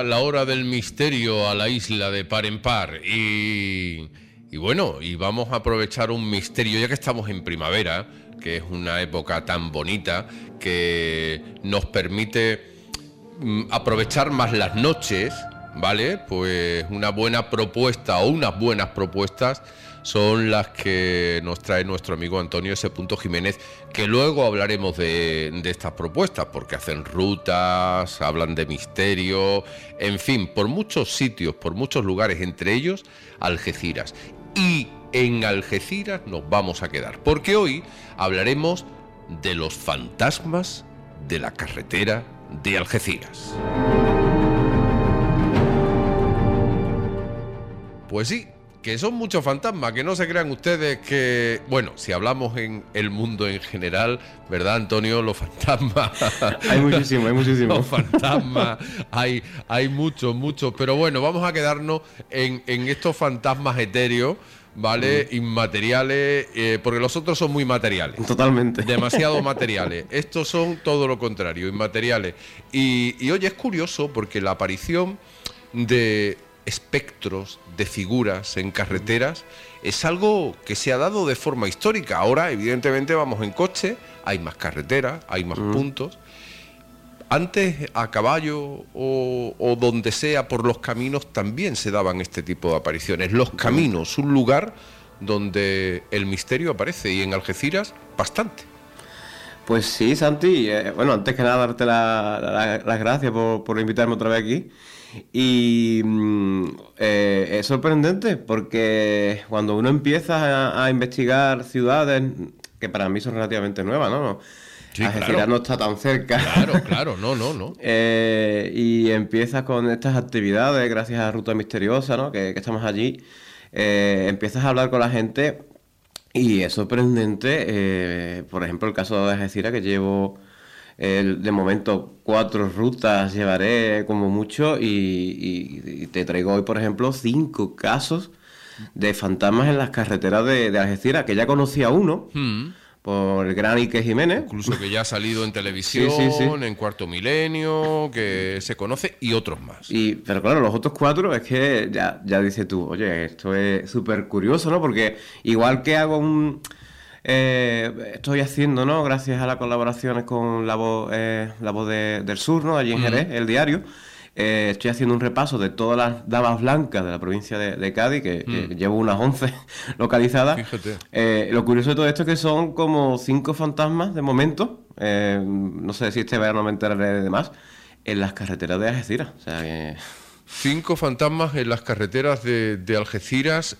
la hora del misterio a la isla de Par en Par. Y bueno, y vamos a aprovechar un misterio, ya que estamos en primavera, que es una época tan bonita, que nos permite aprovechar más las noches, ¿vale? Pues una buena propuesta o unas buenas propuestas son las que nos trae nuestro amigo Antonio S. Jiménez, que luego hablaremos de estas propuestas, porque hacen rutas, hablan de misterio, en fin, por muchos sitios, por muchos lugares, entre ellos Algeciras. Y en Algeciras nos vamos a quedar, porque hoy hablaremos de los fantasmas de la carretera de Algeciras. Pues sí, que son muchos fantasmas, que no se crean ustedes que... Bueno, si hablamos en el mundo en general, ¿verdad, Antonio? Los fantasmas... Hay muchísimos. Los fantasmas, hay muchos, pero bueno, vamos a quedarnos en estos fantasmas etéreos, ¿vale? Inmateriales, porque los otros son muy materiales. Totalmente. Demasiado materiales. Estos son todo lo contrario, inmateriales. Y oye, es curioso porque la aparición de espectros, de figuras en carreteras, es algo que se ha dado de forma histórica. Ahora, evidentemente, vamos en coche, hay más carreteras, hay más puntos. Antes, a caballo o donde sea, por los caminos, también se daban este tipo de apariciones. Los caminos, un lugar donde el misterio aparece, y en Algeciras, bastante. Pues sí, Santi, bueno, antes que nada darte las gracias por invitarme otra vez aquí. Y es sorprendente porque cuando uno empieza a investigar ciudades, que para mí son relativamente nuevas, ¿no? Sí, Algeciras claro. no está tan cerca. Claro, no. Y empiezas con estas actividades, gracias a Ruta Misteriosa, ¿no? Que estamos allí. Empiezas a hablar con la gente y es sorprendente. Por ejemplo, el caso de Algeciras, que llevo... de momento 4 rutas llevaré como mucho y te traigo hoy, por ejemplo, 5 casos de fantasmas en las carreteras de Algeciras, que ya conocía uno por el gran Ike Jiménez. Incluso que ya ha salido en televisión, Sí. en Cuarto Milenio, que se conoce, y otros más. Pero claro, los otros 4 es que ya dices tú, oye, esto es súper curioso, ¿no? Porque igual que hago estoy haciendo, ¿no? Gracias a las colaboraciones con La Voz del Sur, ¿no? Allí en Jerez, el diario. Estoy haciendo un repaso de todas las damas blancas de la provincia de Cádiz, que llevo unas 11 localizadas. Fíjate. Lo curioso de todo esto es que son como 5 fantasmas de momento. No sé si este verano me enteraré de más. En las carreteras de Algeciras. O sea que... 5 fantasmas en las carreteras de Algeciras.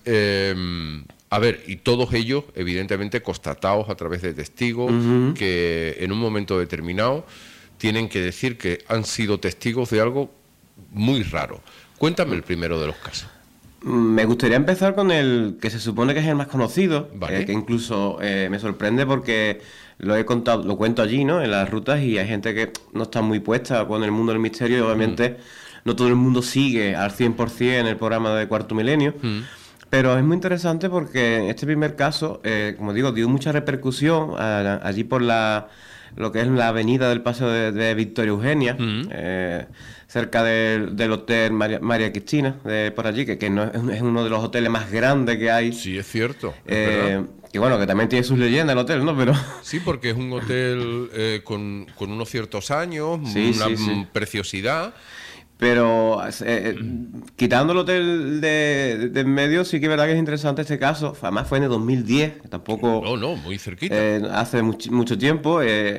A ver, y todos ellos, evidentemente, constatados a través de testigos que en un momento determinado tienen que decir que han sido testigos de algo muy raro. Cuéntame el primero de los casos. Me gustaría empezar con el que se supone que es el más conocido, Vale. que incluso me sorprende porque lo cuento allí, ¿no? En las rutas, y hay gente que no está muy puesta con el mundo del misterio y obviamente no todo el mundo sigue al 100% el programa de Cuarto Milenio. Pero es muy interesante porque en este primer caso, como digo, dio mucha repercusión allí por lo que es la avenida del Paseo de Victoria Eugenia, cerca del Hotel María Cristina, por allí, que no es uno de los hoteles más grandes que hay. Sí, es cierto. Es verdad. Que bueno, que también tiene sus leyendas el hotel, ¿no? Pero... Sí, porque es un hotel con unos ciertos años, Sí. preciosidad. Pero quitando el hotel de en medio, sí que es verdad que es interesante este caso. Además fue en el 2010, que tampoco... No, muy cerquita. Hace mucho tiempo.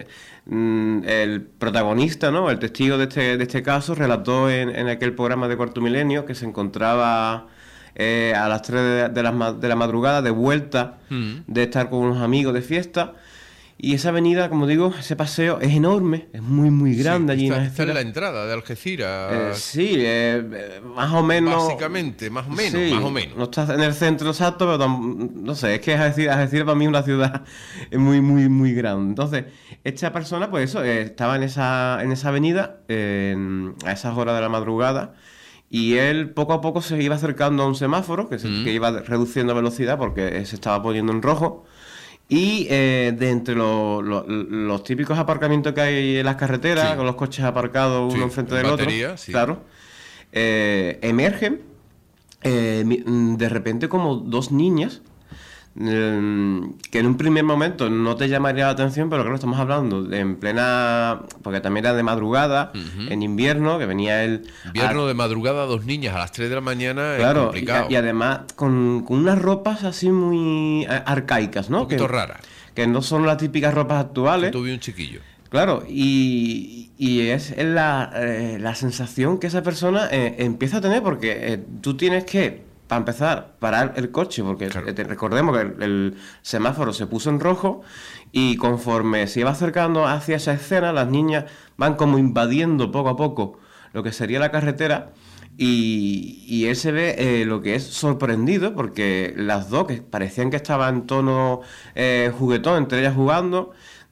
El protagonista, ¿no? El testigo de este caso relató en aquel programa de Cuarto Milenio que se encontraba a las 3 de la madrugada de vuelta de estar con unos amigos de fiesta. Y esa avenida, como digo, ese paseo es enorme, es muy grande allí. Está en la entrada de Algeciras. Sí, más o menos. Básicamente, más o menos, sí, más o menos. No está en el centro exacto, pero no sé, es que Algeciras para mí es una ciudad muy grande. Entonces, esta persona, pues eso, estaba en esa avenida a esas horas de la madrugada. Y él poco a poco se iba acercando a un semáforo que iba reduciendo velocidad porque se estaba poniendo en rojo. Y de entre los típicos aparcamientos que hay en las carreteras, con los coches aparcados uno enfrente del otro, sí. claro, emergen de repente como dos niñas que en un primer momento no te llamaría la atención, pero claro, estamos hablando en plena... porque también era de madrugada, en invierno, que venía el... Invierno de madrugada, dos niñas a las 3 de la mañana, claro, es complicado. Y además con unas ropas así muy arcaicas, ¿no? Un poquito raras. Que no son las típicas ropas actuales. Tuve un chiquillo. Claro, y es la sensación que esa persona empieza a tener, porque tú tienes que, para empezar, parar el coche, porque claro, recordemos que el semáforo se puso en rojo, y conforme se iba acercando hacia esa escena, las niñas van como invadiendo poco a poco lo que sería la carretera, y él se ve lo que es sorprendido, porque las dos, que parecían que estaban en tono juguetón, entre ellas jugando,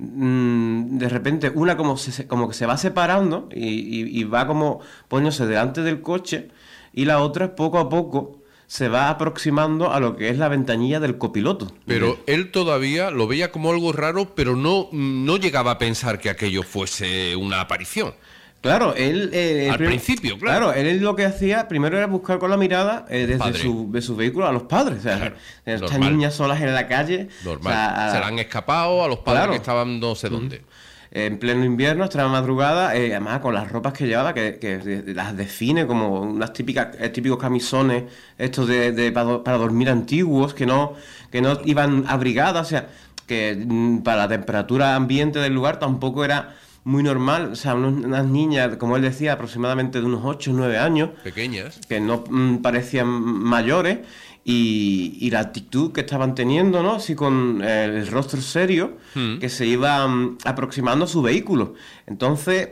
de repente una como que se va separando y va como poniéndose delante del coche, y la otra poco a poco se va aproximando a lo que es la ventanilla del copiloto. Pero él todavía lo veía como algo raro, pero no llegaba a pensar que aquello fuese una aparición. Claro, él... al principio, claro. Claro, él lo que hacía primero era buscar con la mirada desde su vehículo a los padres. O sea, claro, estas normal. niñas solas en la calle... Normal. O sea, se le han escapado a los padres, claro, que estaban no sé dónde. En pleno invierno, extrema madrugada, además con las ropas que llevaba, que las define como unas típicos camisones, estos para dormir antiguos, que no iban abrigadas, o sea, que para la temperatura ambiente del lugar tampoco era muy normal. O sea, unas niñas, como él decía, aproximadamente de unos 8 o 9 años, Pequeñas, que no parecían mayores, y la actitud que estaban teniendo, ¿no? Así con el rostro serio, que se iba aproximando a su vehículo. Entonces,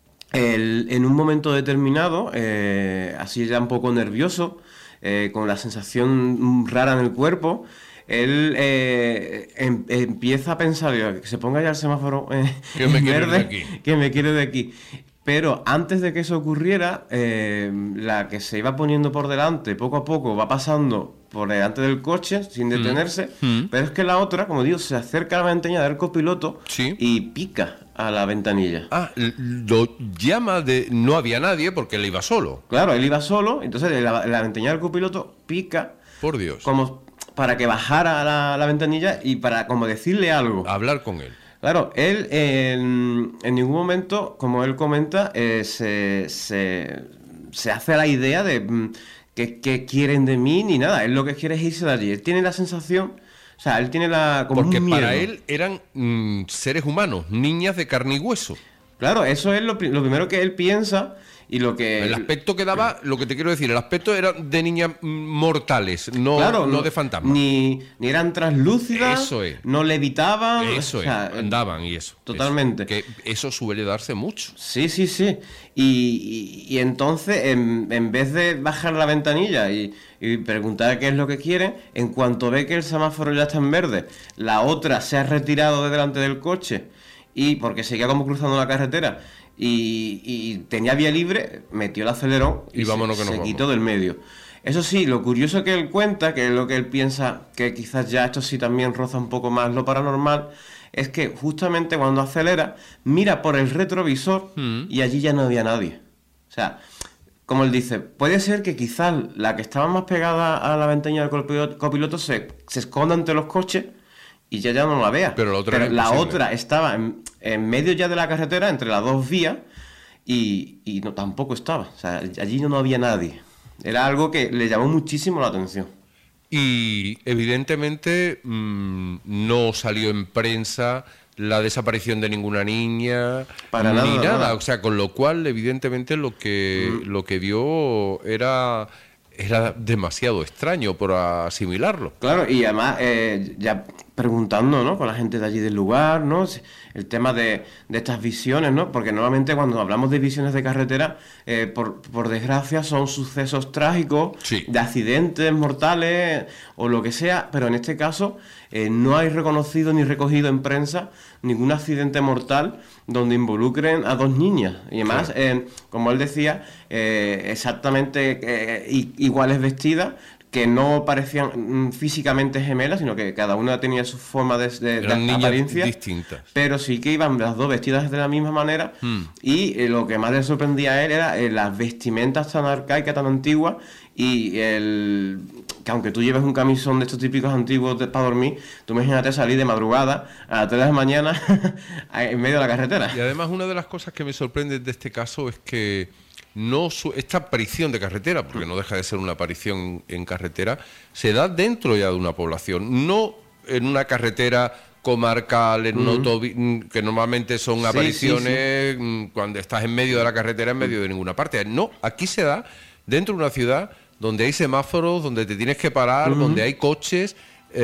en un momento determinado, así ya un poco nervioso, con la sensación rara en el cuerpo, él empieza a pensar, que se ponga ya el semáforo que me quiero verde, de aquí. que me quiero de aquí. Pero antes de que eso ocurriera, la que se iba poniendo por delante, poco a poco va pasando por delante del coche sin detenerse, pero es que la otra, como digo, se acerca a la ventanilla del copiloto, sí, y pica a la ventanilla. Ah, lo llama de... No había nadie porque él iba solo. Claro, él iba solo, entonces la ventanilla del copiloto pica, Por Dios. como para que bajara la ventanilla y para como decirle algo. Hablar con él. Claro, él en ningún momento, como él comenta, se hace a la idea de que quieren de mí ni nada. Él lo que quiere es irse de allí. Él tiene la sensación, o sea, él tiene como porque un miedo. para él eran seres humanos, niñas de carne y hueso. Claro, eso es lo primero que él piensa. Y lo que... El aspecto que daba, lo que te quiero decir, el aspecto era de niñas mortales, no, claro, no de fantasmas. Ni eran translúcidas, Eso es. no levitaban. Eso o sea, andaban y eso. Totalmente. Eso, que eso suele darse mucho. Sí, sí, sí. Y entonces, en vez de bajar la ventanilla y preguntar qué es lo que quieren, en cuanto ve que el semáforo ya está en verde, la otra se ha retirado de delante del coche, y porque seguía como cruzando la carretera, y tenía vía libre, metió el acelerón y vámonos que nos se vamos. quitó del medio. Eso sí, lo curioso que él cuenta, que es lo que él piensa, que quizás ya esto sí también roza un poco más lo paranormal, es que justamente cuando acelera, mira por el retrovisor y allí ya no había nadie. O sea, como él dice, puede ser que quizás la que estaba más pegada a la ventanilla del copiloto se esconda entre los coches y ya no la vea. Pero la otra estaba en medio ya de la carretera, entre las dos vías, y no, tampoco estaba. O sea, allí no había nadie. Era algo que le llamó muchísimo la atención. Y evidentemente no salió en prensa la desaparición de ninguna niña, Para ni nada. nada. O sea, con lo cual, evidentemente, lo que vio era demasiado extraño por asimilarlo. Claro, y además, ya preguntando, ¿no?, con la gente de allí del lugar, ¿no?, el tema de estas visiones, ¿no?, porque normalmente cuando hablamos de visiones de carretera, por desgracia son sucesos trágicos, sí, de accidentes mortales o lo que sea, pero en este caso no hay reconocido ni recogido en prensa ningún accidente mortal donde involucren a dos niñas. Y además, claro, como él decía, exactamente iguales vestidas, que no parecían físicamente gemelas, sino que cada una tenía su forma de apariencia distintas. Pero sí que iban las dos vestidas de la misma manera. Y lo que más le sorprendía a él era las vestimentas tan arcaicas, tan antiguas, y que aunque tú lleves un camisón de estos típicos antiguos para dormir, tú imagínate salir de madrugada a las 3 de la mañana en medio de la carretera. Y además una de las cosas que me sorprende de este caso es que esta aparición de carretera, porque no deja de ser una aparición en carretera, se da dentro ya de una población, no en una carretera comarcal, que normalmente son apariciones cuando estás en medio de la carretera, en medio de ninguna parte. No, aquí se da dentro de una ciudad donde hay semáforos, donde te tienes que parar, donde hay coches.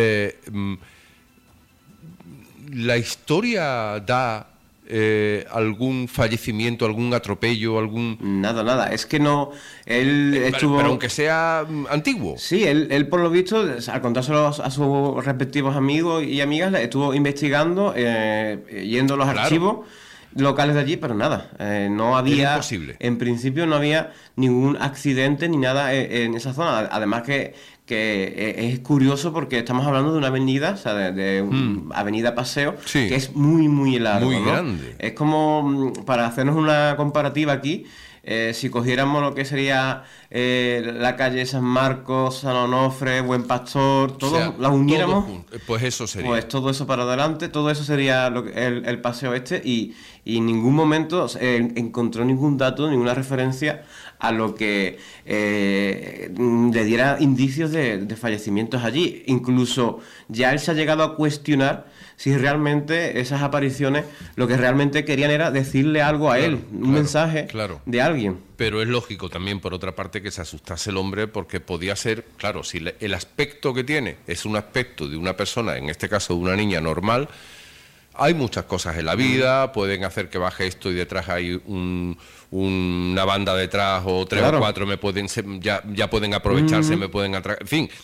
La historia da algún fallecimiento, algún atropello, algún... Nada, es que no... Él estuvo... Pero aunque sea antiguo. Sí, él por lo visto, al contárselo a sus respectivos amigos y amigas, estuvo investigando, yendo a los archivos locales de allí, pero nada, no había... Es imposible. En principio no había ningún accidente ni nada en esa zona. Además que es curioso porque estamos hablando de una avenida, o sea, de avenida Paseo, que es muy, muy larga. Muy ¿no? grande. Es como, para hacernos una comparativa aquí, si cogiéramos lo que sería la calle San Marcos, San Onofre, Buen Pastor, las uniéramos, pues eso sería. Pues todo eso para adelante, todo eso sería el paseo este, y en ningún momento encontró ningún dato, ninguna referencia a lo que le diera indicios de fallecimientos allí. Incluso ya él se ha llegado a cuestionar si realmente esas apariciones lo que realmente querían era decirle algo a él, un mensaje de alguien. Pero es lógico también, por otra parte, que se asustase el hombre, porque podía ser, claro, si el aspecto que tiene es un aspecto de una persona, en este caso de una niña normal, hay muchas cosas en la vida, pueden hacer que baje esto y detrás hay una banda detrás o tres o cuatro, ya pueden aprovecharse, me pueden atraer, en fin,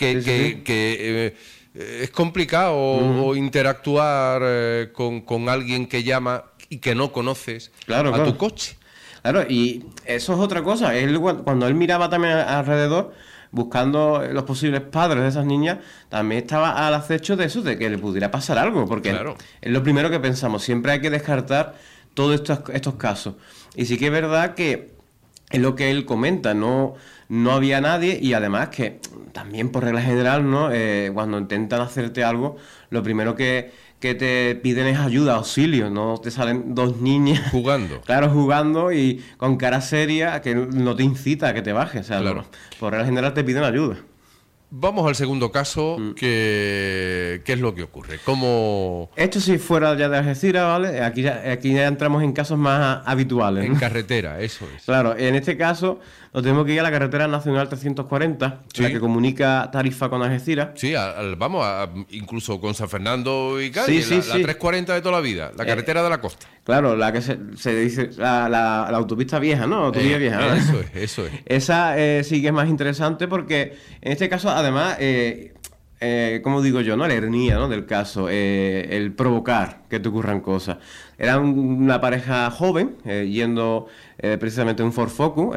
es complicado interactuar con alguien que llama y que no conoces a tu coche. Claro, y eso es otra cosa. Cuando él miraba también alrededor, buscando los posibles padres de esas niñas, también estaba al acecho de eso, de que le pudiera pasar algo, porque es lo primero que pensamos. Siempre hay que descartar todos estos casos. Y sí que es verdad que es lo que él comenta, no había nadie, y además que también por regla general, ¿no? Cuando intentan hacerte algo, lo primero que te piden es ayuda, auxilio, no te salen dos niñas jugando. Claro, jugando y con cara seria, que no te incita a que te bajes. O sea, por regla general te piden ayuda. Vamos al segundo caso, ¿qué es lo que ocurre? ¿Cómo...? Esto sí fuera ya de Algeciras, ¿vale? Aquí ya entramos en casos más habituales, ¿no? En carretera, eso es. Claro, en este caso nos tenemos que ir a la carretera nacional 340, la que comunica Tarifa con Algeciras. Sí, incluso con San Fernando y Cádiz, la 340 de toda la vida, la carretera de la costa. Claro, la que se dice la autopista vieja, ¿no? Autovía vieja, ¿no? Eso es. Esa sí que es más interesante porque en este caso, además, como digo yo, ¿no? La ironía, ¿no? Del caso, el provocar que te ocurran cosas. Era una pareja joven, yendo precisamente en un Ford Focus,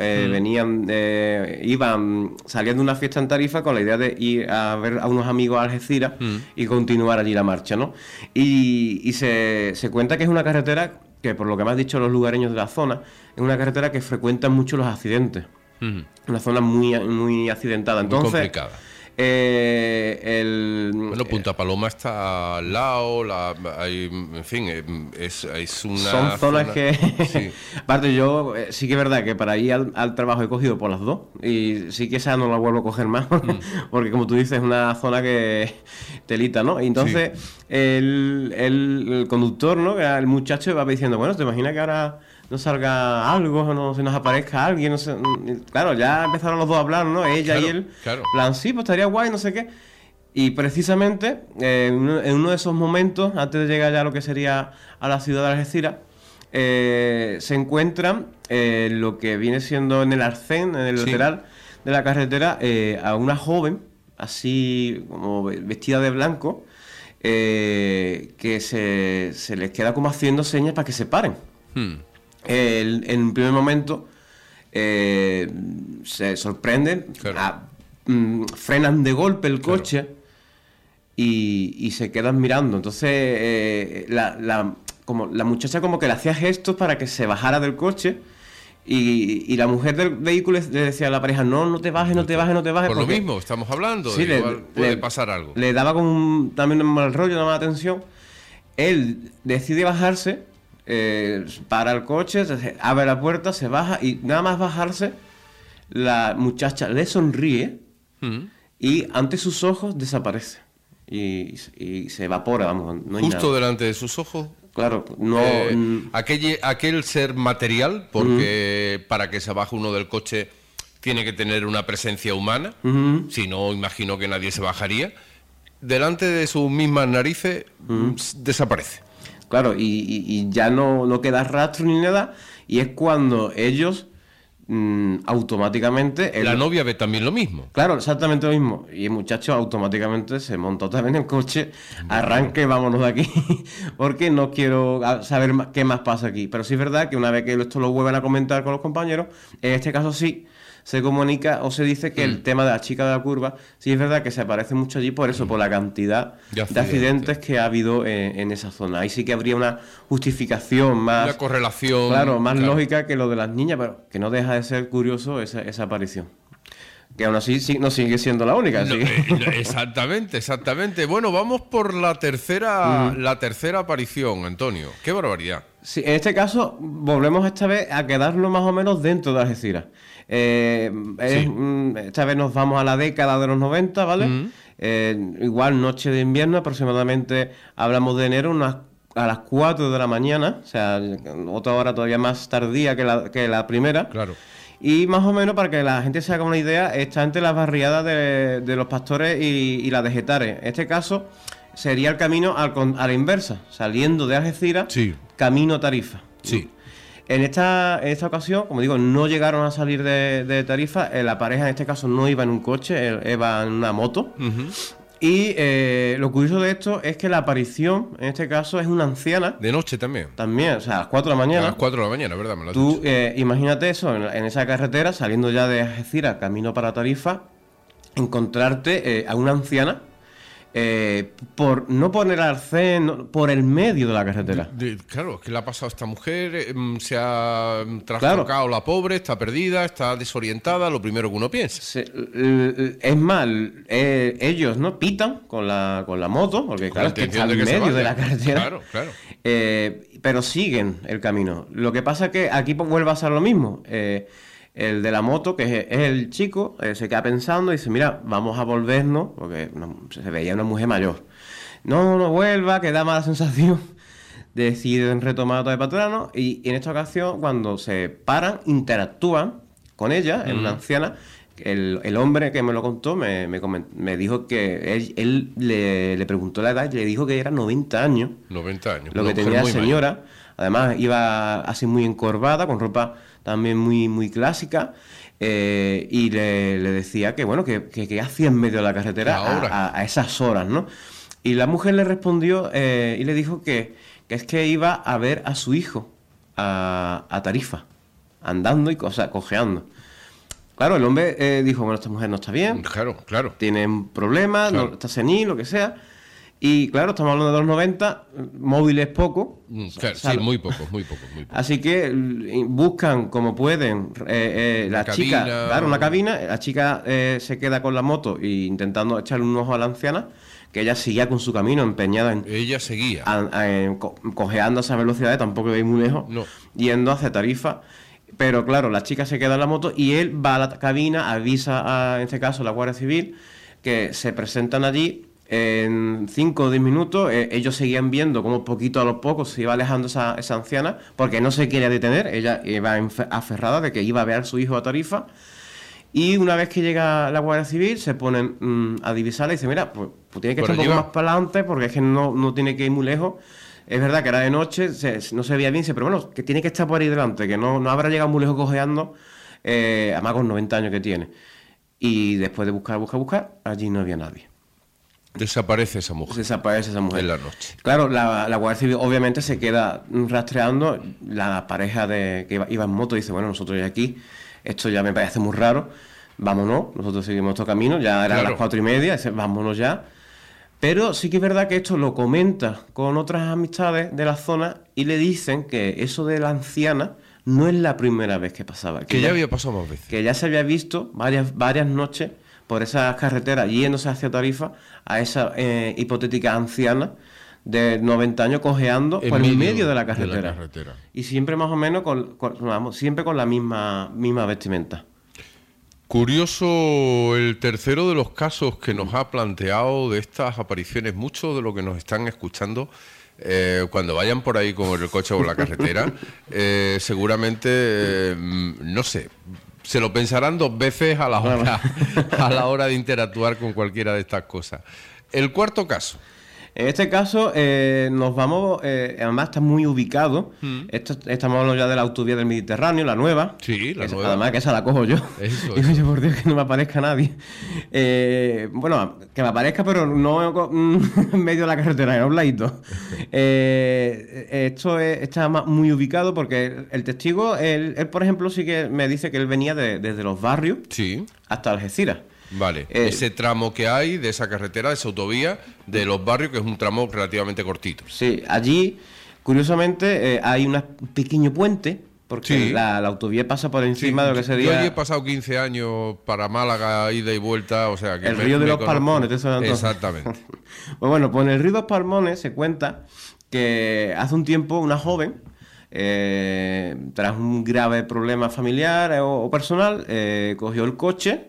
iban saliendo de una fiesta en Tarifa con la idea de ir a ver a unos amigos a Algeciras y continuar allí la marcha, ¿no? Y se cuenta que es una carretera que, por lo que me han dicho los lugareños de la zona, es una carretera que frecuentan mucho los accidentes. Una zona muy, muy accidentada. Entonces, muy complicada. Punta Paloma está al lado, en fin, es una... Son zonas que... Sí. Aparte, yo sí que es verdad que para ir al trabajo he cogido por las dos, y sí que esa no la vuelvo a coger más, porque como tú dices, es una zona que telita, ¿no? Y entonces el conductor, ¿no? El muchacho va diciendo, bueno, ¿te imaginas que ahora no salga algo, o no se nos aparezca alguien? No sé. Claro, ya empezaron los dos a hablar, ¿no? Ella y él. Claro. Plan, sí, pues estaría guay, no sé qué. Y precisamente, en uno de esos momentos, antes de llegar ya a lo que sería a la ciudad de Algeciras, se encuentran lo que viene siendo en el arcén, en el lateral de la carretera, a una joven, así como vestida de blanco, que se les queda como haciendo señas para que se paren. En un primer momento se sorprenden, frenan de golpe el coche y se quedan mirando. Entonces, como la muchacha como que le hacía gestos para que se bajara del coche. Y la mujer del vehículo le decía a la pareja, no te bajes, no te bajes, no te bajes. Por lo mismo, estamos hablando, sí, igual puede pasar algo. Le daba como también un mal rollo, una mala atención. Él decide bajarse, para el coche, abre la puerta, se baja y nada más bajarse, la muchacha le sonríe y ante sus ojos desaparece. Y se evapora, vamos, no hay Justo nada. delante de sus ojos. Claro, no... aquel ser material, porque para que se baje uno del coche tiene que tener una presencia humana, si no, imagino que nadie se bajaría, delante de sus mismas narices desaparece. Claro, y ya no queda rastro ni nada, y es cuando ellos automáticamente... La novia ve también lo mismo. Claro, exactamente lo mismo. Y el muchacho automáticamente se montó también en el coche, arranque, vámonos de aquí, porque no quiero saber qué más pasa aquí. Pero sí es verdad que una vez que esto lo vuelven a comentar con los compañeros, en este caso sí se comunica o se dice que el tema de la chica de la curva, sí es verdad que se aparece mucho allí por eso, por la cantidad de accidentes que ha habido en esa zona. Ahí sí que habría una justificación más... Una correlación. Claro, más lógica que lo de las niñas, pero que no deja de ser curioso esa aparición. Que aún así no sigue siendo la única. No, exactamente. Bueno, vamos por la tercera aparición, Antonio. ¡Qué barbaridad! Sí, en este caso volvemos esta vez a quedarnos más o menos dentro de Algeciras. Esta vez nos vamos a la década de los 90, ¿vale? Igual noche de invierno, aproximadamente hablamos de enero, a las 4 de la mañana, o sea, otra hora todavía más tardía que la primera. Claro. Y más o menos, para que la gente se haga una idea, está entre las barriadas de los Pastores y la de Getares. En este caso sería el camino a la inversa, saliendo de Algeciras, camino a Tarifa. Sí. En esta ocasión, como digo, no llegaron a salir de Tarifa. La pareja en este caso no iba en un coche, iba en una moto. Y lo curioso de esto es que la aparición, en este caso, es una anciana. De noche también. También, o sea, a las 4 de la mañana. A las 4 de la mañana, ¿verdad? Me lo has Tú dicho. imagínate eso, en esa carretera, saliendo ya de Algeciras, camino para Tarifa, encontrarte a una anciana, por no poner arcén, por el medio de la carretera. Claro, ¿qué le ha pasado a esta mujer? Se ha trastocado la pobre, está perdida, está desorientada, lo primero que uno piensa. Es más, ellos no pitan con la moto, porque claro, es que está en medio de la carretera. Claro. Pero siguen el camino. Lo que pasa es que aquí vuelve a ser lo mismo. El de la moto, que es el chico, se queda pensando y dice, mira, vamos a volvernos, porque se veía una mujer mayor. No vuelva, que da mala sensación. Deciden retomar otra vez patrano y en esta ocasión, cuando se paran, interactúan con ella, es una anciana. El hombre que me lo contó me dijo que él le preguntó la edad y le dijo que era 90 años. 90 años. Lo que tenía la señora. Mayor. Además, iba así muy encorvada, con ropa también muy clásica. Y le decía que, bueno, que hacía en medio de la carretera a esas horas, ¿no? Y la mujer le respondió y le dijo que es que iba a ver a su hijo a Tarifa, andando y cojeando. Claro, el hombre dijo, bueno, esta mujer no está bien. Claro. Tiene problemas, no, está senil, lo que sea. Y claro, estamos hablando de los 90, móviles poco. Claro, sí, muy poco. Así que buscan como pueden la chica, claro, una cabina. La chica se queda con la moto e intentando echarle un ojo a la anciana, que ella seguía con su camino, empeñada en... Ella seguía. Cojeando a esa velocidad, tampoco veis muy lejos, yendo hacia Tarifa. Pero claro, la chica se queda en la moto y él va a la cabina, avisa en este caso a la Guardia Civil, que se presentan allí. En 5 o 10 minutos ellos seguían viendo cómo poquito a lo poco se iba alejando esa anciana, porque no se quería detener, ella iba aferrada de que iba a ver a su hijo a Tarifa. Y una vez que llega la Guardia Civil se ponen a divisarla y dice, mira, pues tiene que estar un poco más para adelante porque es que no tiene que ir muy lejos. Es verdad que era de noche, no se veía bien, pero bueno, que tiene que estar por ahí delante, que no habrá llegado muy lejos cojeando, además con 90 años que tiene. Y después de buscar, allí no había nadie. Desaparece esa mujer. En la noche. Claro, la Guardia Civil obviamente se queda rastreando. La pareja que iba en moto dice, bueno, nosotros ya aquí, esto ya me parece muy raro. vámonos, nosotros seguimos nuestro camino, ya eran Claro. las 4:30, dice, vámonos ya. Pero sí que es verdad que esto lo comenta con otras amistades de la zona y le dicen que eso de la anciana no es la primera vez que pasaba. Que ya había pasado más veces. Que ya se había visto varias noches por esas carreteras yéndose hacia Tarifa a esa hipotética anciana de 90 años cojeando por el medio de la carretera. Y siempre más o menos siempre con la misma vestimenta. Curioso el tercero de los casos que nos ha planteado de estas apariciones. Muchos de los que nos están escuchando, cuando vayan por ahí con el coche o la carretera, seguramente, no sé, se lo pensarán 2 veces a la hora de interactuar con cualquiera de estas cosas. El cuarto caso. En este caso nos vamos, además está muy ubicado, estamos hablando ya de la autovía del Mediterráneo, la nueva. Sí, la nueva. Además que esa la cojo yo. Eso, Digo yo, por Dios, que no me aparezca nadie. Bueno, que me aparezca, pero no en medio de la carretera, en un ladito. Está muy ubicado porque el testigo, él, por ejemplo, sí que me dice que él venía desde los barrios Sí. hasta Algeciras. Vale, ese tramo que hay de esa carretera, de esa autovía, de los barrios, que es un tramo relativamente cortito. Sí, allí, curiosamente, hay un pequeño puente, porque Sí. la autovía pasa por encima de lo que Yo sería allí he pasado 15 años para Málaga, ida y vuelta, o sea que el río de los Palmones. ¿Te suena entonces? Exactamente. Pues en el río de los Palmones se cuenta que hace un tiempo una joven, tras un grave problema familiar o personal, cogió el coche,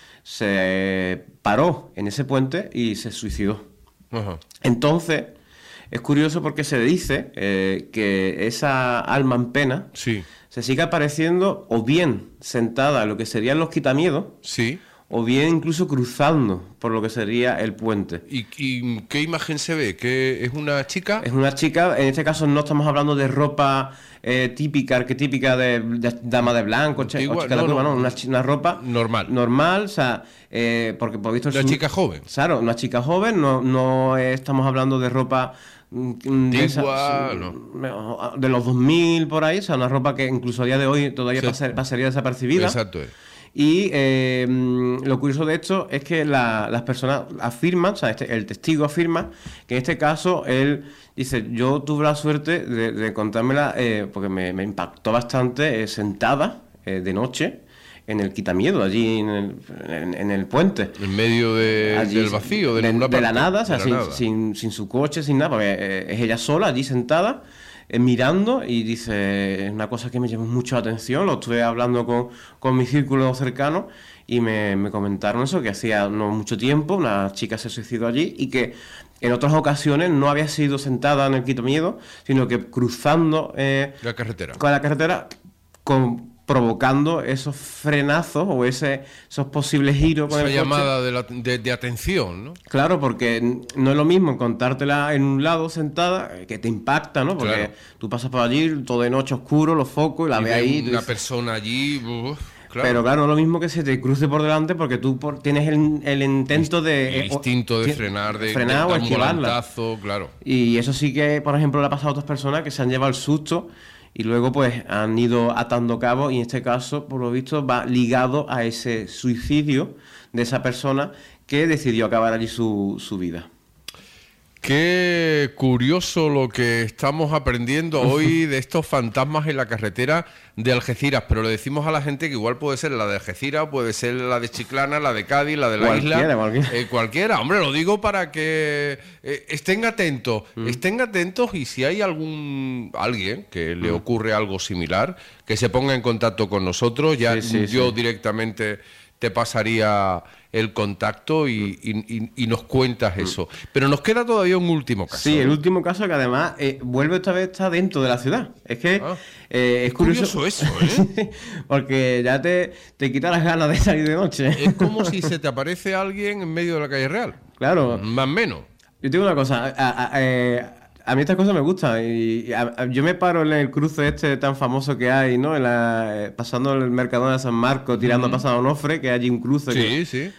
se paró en ese puente y se suicidó. Ajá. Entonces, es curioso porque se dice que esa alma en pena Sí, se sigue apareciendo o bien sentada en lo que serían los quitamiedos, sí. o bien incluso cruzando por lo que sería el puente. ¿Y qué imagen se ve? ¿Que es una chica? Es una chica, en este caso no estamos hablando de ropa típica, arquetípica de dama de blanco, Antigua, o chica de no, Cuba, no. no, una ropa normal, o sea, porque por visto... Una chica joven. Claro, una chica joven, no estamos hablando de ropa... Antigua, de los 2000 por ahí, o sea, una ropa que incluso a día de hoy todavía Sí. pasaría desapercibida. Exacto. Y lo curioso de esto es que las personas afirman, o sea, el testigo afirma que en este caso él dice, yo tuve la suerte de encontrármela, porque me impactó bastante, sentada de noche en el Quitamiedo, allí en el puente. En medio Allí, del vacío, de ninguna la parte, nada, o sea, de la nada. sin su coche, sin nada, porque es ella sola allí sentada, mirando, y dice, es una cosa que me llamó mucho la atención, lo estuve hablando con mi círculo cercano y me comentaron eso, que hacía no mucho tiempo una chica se suicidó allí y que en otras ocasiones no había sido sentada en el Quitamiedo, sino que cruzando La carretera. con la carretera, provocando esos frenazos o esos posibles giros con Esa el coche. llamada de atención, ¿no? Claro, porque no es lo mismo encontrártela en un lado sentada, que te impacta, ¿no? Porque Claro. tú pasas por allí, todo de noche oscuro, los focos, y la Y ves ves ahí. y tú una dices- persona allí, claro. Pero claro, no es lo mismo que se te cruce por delante porque tú tienes el intento de... El instinto de frenar, de frenar o dar un esquivarla. volantazo, claro. Y eso sí que, por ejemplo, le ha pasado a otras personas que se han llevado el susto y luego pues han ido atando cabos y en este caso, por lo visto, va ligado a ese suicidio de esa persona que decidió acabar allí su vida. Qué curioso lo que estamos aprendiendo hoy de estos fantasmas en la carretera de Algeciras, pero le decimos a la gente que igual puede ser la de Algeciras, puede ser la de Chiclana, la de Cádiz, la de la Cualquiera, isla, cualquiera. cualquiera. Hombre, lo digo para que estén atentos y si hay alguien que le ocurre algo similar, que se ponga en contacto con nosotros. Ya Sí, yo sí. directamente te pasaría el contacto y nos cuentas eso. Pero nos queda todavía un último caso. Sí, el último caso que además vuelve esta vez está dentro de la ciudad. Es que Ah. es curioso. Curioso eso, ¿eh? Porque ya te quita las ganas de salir de noche. Es como si se te aparece alguien en medio de la calle real. Claro. Más o menos. Yo tengo una cosa. A mí estas cosas me gustan. Yo me paro en el cruce este tan famoso que hay, ¿no? Pasando el Mercadona de San Marcos, tirando a Pasado Onofre, que hay allí un cruce. Sí, sí.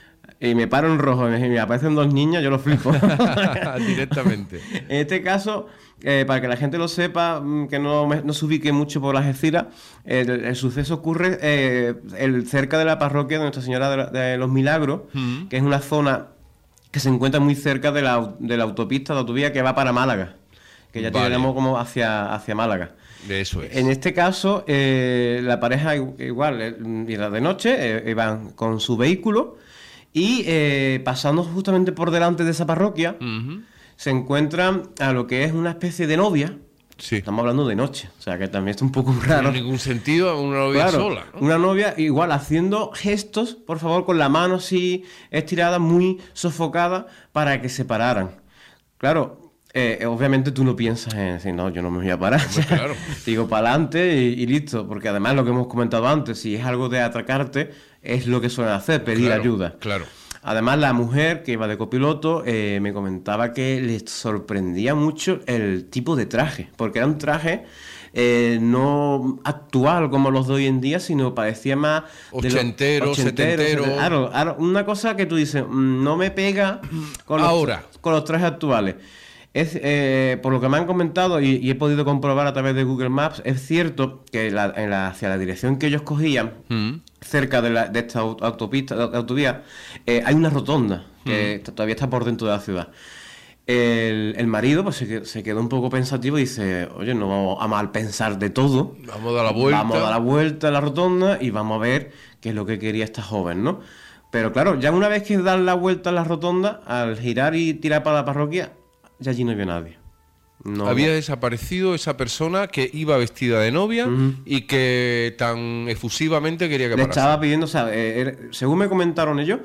y me paro en rojo y me aparecen dos niñas, yo lo flipo. Directamente. En este caso, para que la gente lo sepa, que no se ubique mucho por las Algeciras, el suceso ocurre cerca de la parroquia de Nuestra Señora de los Milagros, que es una zona que se encuentra muy cerca de la autopista, de la autovía que va para Málaga, que ya tenemos como hacia Málaga. Eso es. En este caso, la pareja igual, era de noche, iban con su vehículo y pasando justamente por delante de esa parroquia, se encuentran a lo que es una especie de novia. Sí. Estamos hablando de noche, o sea que también está un poco raro. No tiene ningún sentido una novia sola, ¿no? Una novia igual haciendo gestos, por favor, con la mano así estirada, muy sofocada, para que se pararan. Claro, obviamente tú no piensas en decir, no, yo no me voy a parar. Hombre, claro. Digo, para adelante y listo, porque además lo que hemos comentado antes, si es algo de atracarte, es lo que suelen hacer, pedir ayuda. Claro. Además, la mujer que iba de copiloto me comentaba que les sorprendía mucho el tipo de traje, porque era un traje no actual como los de hoy en día, sino parecía más ochentero, setentero. Claro, una cosa que tú dices, no me pega con los trajes actuales. Por lo que me han comentado y he podido comprobar a través de Google Maps, es cierto que hacia la dirección que ellos cogían, cerca de esta autovía, hay una rotonda que todavía está por dentro de la ciudad. El marido pues se quedó un poco pensativo y dice, oye, no vamos a mal pensar de todo. Vamos a dar la vuelta. Vamos a dar la vuelta a la rotonda y vamos a ver qué es lo que quería esta joven, ¿no? Pero claro, ya una vez que dan la vuelta a la rotonda, al girar y tirar para la parroquia, ya allí no había nadie. No. Había desaparecido esa persona que iba vestida de novia y que tan efusivamente quería que le parase. estaba pidiendo, o sea, según me comentaron ellos,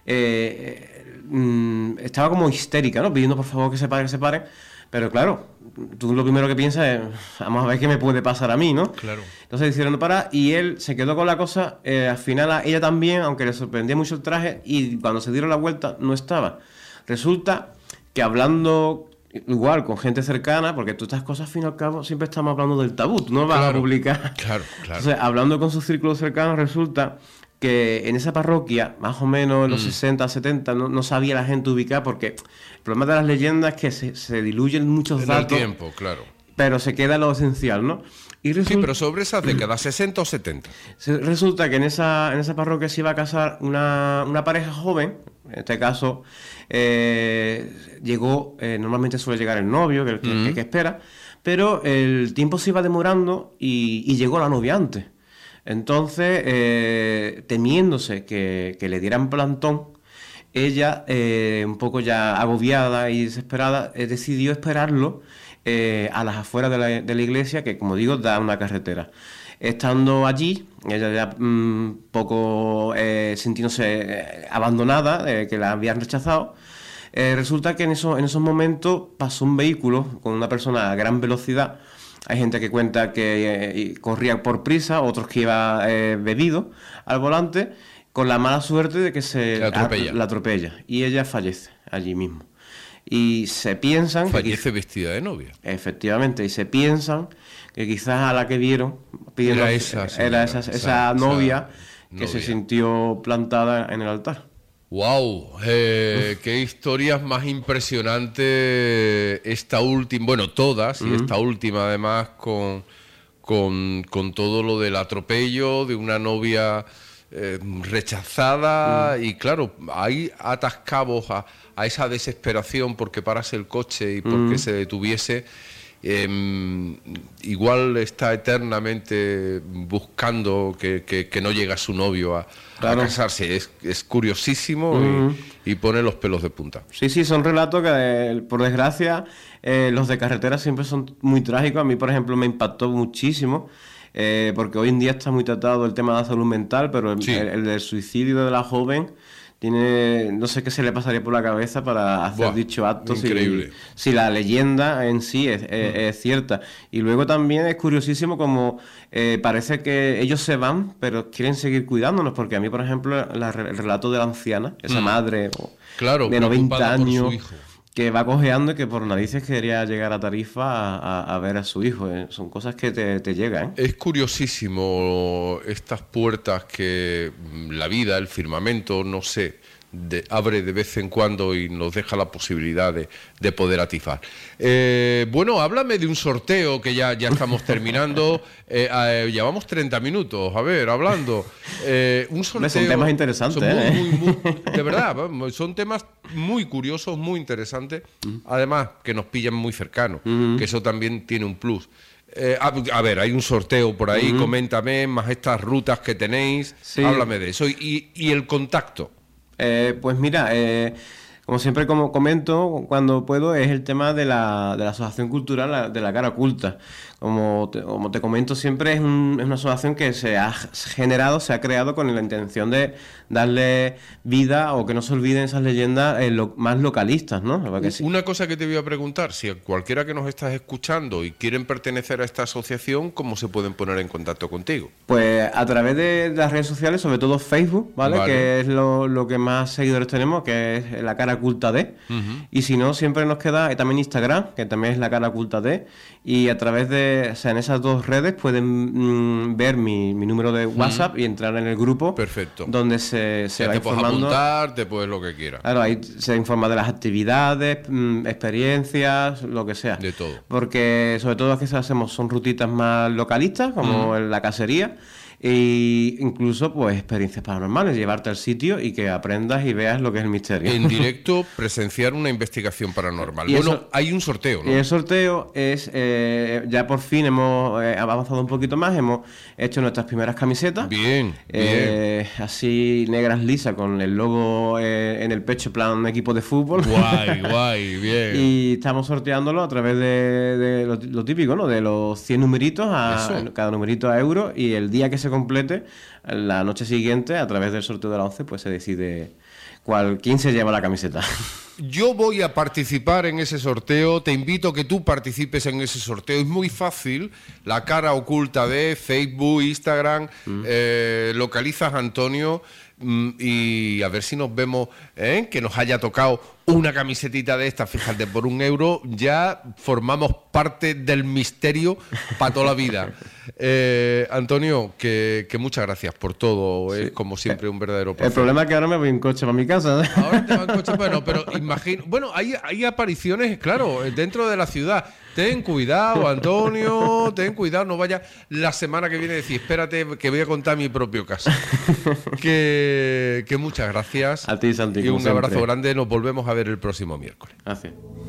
estaba como histérica, ¿no? Pidiendo por favor que se paren. Pero claro, tú lo primero que piensas es, vamos a ver qué me puede pasar a mí, ¿no? Claro. Entonces hicieron parar y él se quedó con la cosa. Al final ella también, aunque le sorprendía mucho el traje, y cuando se dieron la vuelta no estaba. Resulta que hablando igual con gente cercana, porque tú estas cosas al fin y al cabo siempre estamos hablando del tabú, tú no vas a publicar. Claro. Entonces, hablando con sus círculos cercanos, resulta que en esa parroquia, más o menos en los 60, 70, no sabía la gente ubicar, porque el problema de las leyendas es que se diluyen muchos datos. En el tiempo, claro. Pero se queda lo esencial, ¿no? Y sí, pero sobre esas décadas, 60 o 70. Resulta que en esa parroquia se iba a casar una pareja joven, en este caso llegó, normalmente suele llegar el novio, que espera, pero el tiempo se iba demorando y llegó la novia antes. Entonces, temiéndose que le dieran plantón, ella, un poco ya agobiada y desesperada, decidió esperarlo a las afueras de la iglesia, que como digo, da una carretera. Estando allí, ella ya poco sintiéndose abandonada, que la habían rechazado, resulta que en esos momentos pasó un vehículo con una persona a gran velocidad. Hay gente que cuenta que corría por prisa, otros que iba bebido al volante, con la mala suerte de que la atropella. Y ella fallece allí mismo. Y se piensan... Fallece vestida de novia. Efectivamente, y se piensan que quizás a la que vieron era esa novia que se sintió plantada en el altar. ¡Wow! ¡Qué historias más impresionantes esta última! Bueno, todas, y esta última además con todo lo del atropello de una novia rechazada y claro, hay atascabos a esa desesperación porque parase el coche y porque se detuviese. Igual está eternamente buscando que no llegue a su novio a casarse. Es curiosísimo y pone los pelos de punta. Sí, son relatos que por desgracia los de carretera siempre son muy trágicos. A mí, por ejemplo, me impactó muchísimo porque hoy en día está muy tratado el tema de la salud mental, pero el del suicidio de la joven no sé qué se le pasaría por la cabeza para hacer dicho acto. Increíble. Si la leyenda en sí es cierta. Y luego también es curiosísimo como parece que ellos se van, pero quieren seguir cuidándonos, porque a mí, por ejemplo, el relato de la anciana, esa madre de 90 años, que va cojeando y que por narices quería llegar a Tarifa a ver a su hijo. Son cosas que te llegan. Es curiosísimo estas puertas que la vida, el firmamento, no sé, abre de vez en cuando y nos deja la posibilidad de poder atifar. Bueno, háblame de un sorteo que ya estamos terminando. Llevamos 30 minutos, a ver, hablando. Un sorteo. Son temas interesantes, de verdad, son temas muy curiosos, muy interesantes. Además, que nos pillan muy cercanos, que eso también tiene un plus. A ver, hay un sorteo por ahí, coméntame, más estas rutas que tenéis, sí. Háblame de eso. Y el contacto. Pues mira, como siempre como comento cuando puedo, es el tema de la Asociación Cultural de la Cara Oculta. Como te comento siempre, es una asociación que se ha creado con la intención de darle vida o que no se olviden esas leyendas más localistas, ¿no? Sí. Una cosa que te voy a preguntar, si cualquiera que nos estás escuchando y quieren pertenecer a esta asociación, ¿cómo se pueden poner en contacto contigo? Pues a través de las redes sociales, sobre todo Facebook, ¿vale? Que es lo que más seguidores tenemos, que es la Cara Oculta D. Y si no, siempre nos queda también Instagram, que también es la Cara Oculta D. Y a través en esas dos redes pueden ver mi número de WhatsApp y entrar en el grupo. Perfecto. Donde se va te informando. Puedes apuntar, te puedes lo que quieras. Claro, ahí se informa de las actividades, experiencias, lo que sea. De todo. Porque sobre todo las que hacemos son rutitas más localistas, como en la cacería. E incluso pues experiencias paranormales, llevarte al sitio y que aprendas y veas lo que es el misterio. En directo presenciar una investigación paranormal. Y bueno, hay un sorteo, ¿no? Y el sorteo es, ya por fin hemos avanzado un poquito más, hemos hecho nuestras primeras camisetas. Bien. Así negras lisas con el logo en el pecho, plan equipo de fútbol. Guay, bien. Y estamos sorteándolo a través de lo típico, ¿no? De los 100 numeritos, cada numerito a euros, y el día que se complete, la noche siguiente, a través del sorteo de la 11, pues se decide quién se lleva la camiseta. Yo voy a participar en ese sorteo, te invito a que tú participes en ese sorteo, es muy fácil, la Cara Oculta de Facebook, Instagram, localizas a Antonio y a ver si nos vemos, que nos haya tocado una camisetita de estas, fíjate, por €1 ya formamos parte del misterio para toda la vida. Antonio, que muchas gracias por todo, es como siempre un verdadero placer. El problema es que ahora me voy en coche para mi casa. Ahora te vas en coche, pero imagino, hay apariciones, claro, dentro de la ciudad. Ten cuidado, Antonio, ten cuidado, no vaya la semana que viene a decir, espérate que voy a contar mi propio caso. que muchas gracias. A ti, Santi. Y un abrazo grande, nos volvemos a ver el próximo miércoles. Gracias.